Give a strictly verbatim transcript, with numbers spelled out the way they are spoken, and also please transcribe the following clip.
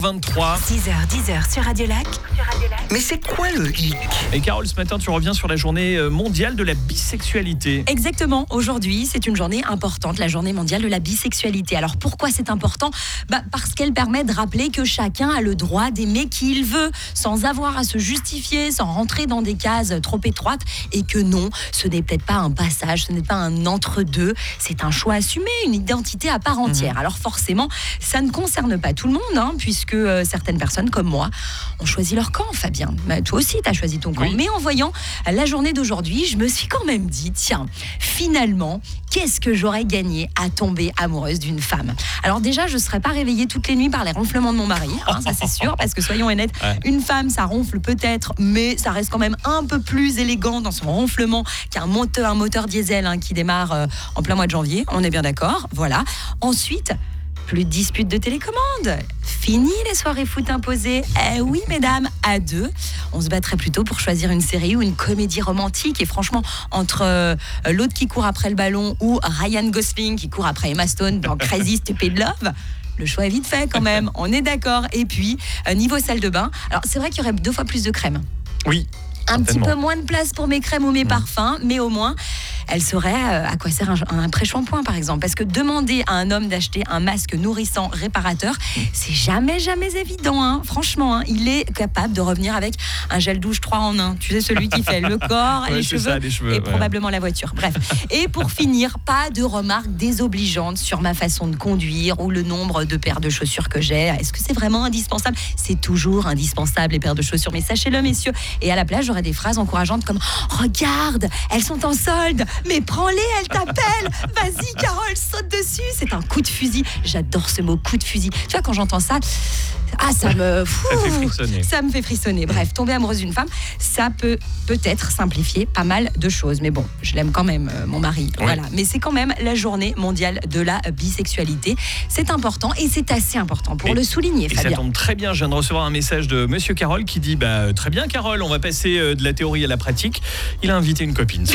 vingt-trois. six heures dix sur Radio Lac. Mais c'est quoi le hic ? Et Carole, ce matin, tu reviens sur la journée mondiale de la bisexualité. Exactement, aujourd'hui c'est une journée importante, la journée mondiale de la bisexualité. Alors pourquoi c'est important ? bah, Parce qu'elle permet de rappeler que chacun a le droit d'aimer qui il veut, sans avoir à se justifier, sans rentrer dans des cases trop étroites, et que non, ce n'est peut-être pas un passage, ce n'est pas un entre-deux, c'est un choix assumé, une identité à part entière. Mmh. Alors forcément, ça ne concerne pas tout le monde, hein, puisque euh, certaines personnes comme moi ont choisi leur camp, Fabien. Bah, toi aussi, tu as choisi ton camp. Oui. Mais en voyant la journée d'aujourd'hui, je me suis quand même dit, tiens, finalement, qu'est-ce que j'aurais gagné à tomber amoureuse d'une femme ? Alors déjà, je ne serais pas réveillée toutes les nuits par les ronflements de mon mari, hein, ça c'est sûr, parce que soyons honnêtes, ouais. Une femme, ça ronfle peut-être, mais ça reste quand même un peu plus élégant dans son ronflement qu'un moteur, un moteur diesel hein, qui démarre euh, en plein mois de janvier, on est bien d'accord, voilà. Ensuite, plus de disputes de télécommande. Fini les soirées foot imposées. Eh oui, mesdames, à deux. On se battrait plutôt pour choisir une série ou une comédie romantique. Et franchement, entre euh, l'autre qui court après le ballon ou Ryan Gosling qui court après Emma Stone dans Crazy Stupid Love, le choix est vite fait quand même. On est d'accord. Et puis, euh, niveau salle de bain, alors c'est vrai qu'il y aurait deux fois plus de crème. Oui. Un petit peu moins de place pour mes crèmes ou mes mmh. parfums, mais au moins, elle saurait à quoi sert un, un pré-shampoing, par exemple. Parce que demander à un homme d'acheter un masque nourrissant réparateur, c'est jamais, jamais évident. Hein. Franchement, hein, il est capable de revenir avec un gel douche trois en un. Tu sais, celui qui fait le corps, ouais, les, cheveux ça, les cheveux et ouais. probablement la voiture. Bref. Et pour finir, pas de remarques désobligeantes sur ma façon de conduire ou le nombre de paires de chaussures que j'ai. Est-ce que c'est vraiment indispensable ? C'est toujours indispensable, les paires de chaussures. Mais sachez-le, messieurs. Et à la plage, j'aurais des phrases encourageantes comme « Regarde, elles sont en solde, mais prends-les, elles t'appellent. Vas-y, Carole, saute dessus. » C'est un coup de fusil. J'adore ce mot, coup de fusil. Tu vois, quand j'entends ça, ah, ça me... Fou, ça fait frissonner. Ça me fait frissonner. Bref, tomber amoureuse d'une femme, ça peut peut-être simplifier pas mal de choses. Mais bon, je l'aime quand même, euh, mon mari. Oui. Voilà. Mais c'est quand même la journée mondiale de la bisexualité. C'est important et c'est assez important pour et, le souligner, et Fabien. Ça tombe très bien. Je viens de recevoir un message de Monsieur Carole qui dit bah, « Très bien, Carole, on va passer de la théorie à la pratique. » Il a invité une copine.